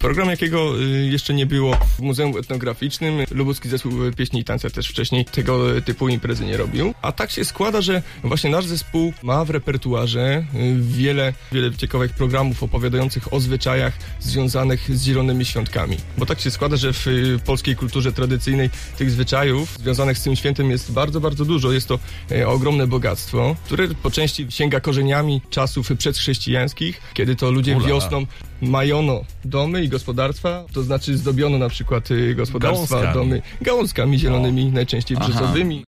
Program, jakiego jeszcze nie było w Muzeum Etnograficznym. Lubuski Zespół Pieśni i Tańca też wcześniej tego typu imprezy nie robił. A tak się składa, że właśnie nasz zespół ma w repertuarze wiele ciekawych programów opowiadających o zwyczajach związanych z Zielonymi Świątkami. Bo tak się składa, że w polskiej kulturze tradycyjnej tych zwyczajów związanych z tym świętem jest bardzo, bardzo dużo. Jest to ogromne bogactwo, które po części sięga korzeniami czasów przedchrześcijańskich, kiedy to ludzie wiosną majono domy i gospodarstwa, to znaczy zdobiono na przykład gospodarstwa, domy gałązkami zielonymi, najczęściej brzozowymi.